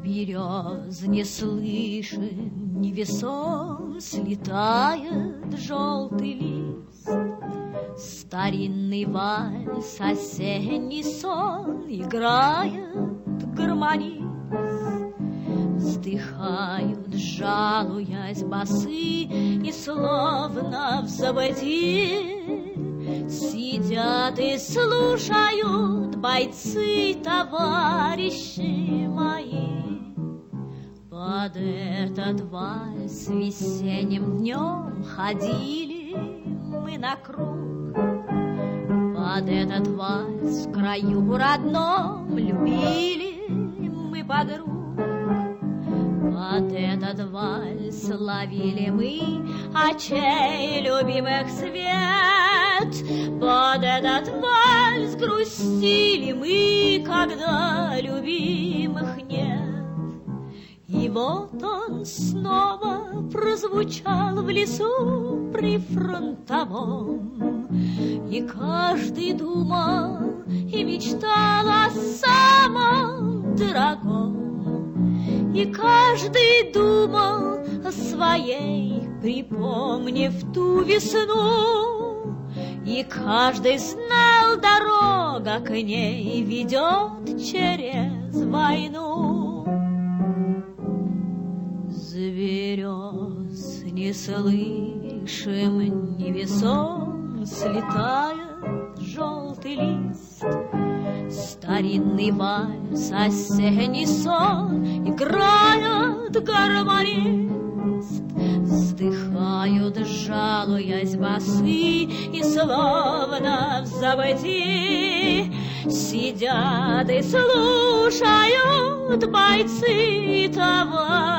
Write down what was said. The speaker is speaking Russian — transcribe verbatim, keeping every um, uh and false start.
берез не слышен, невесом слетает желтый лист. Старинный вальс, осенний сон играет гармонист. Вздыхают, жалуясь басы, и словно в забытии сидят и слушают бойцы, товарищи мои. Под этот вальс весенним днем ходили мы на круг. Под этот вальс в краю родном любили мы подруг. Под этот вальс ловили мы очей любимых свет. Под этот вальс грустили мы, когда любимых нет. И вот он снова прозвучал в лесу прифронтовом, и каждый думал и мечтал о самом дорогом. И каждый думал о своей, припомнив ту весну. И каждый знал, дорога к ней ведет через войну. С берез не слышим, невесом слетает желтый лист. Старинный вальс, осенний сон играет гармонист. Вздыхают, жалуясь басы, и словно в забытии сидят и слушают бойцы, товарищи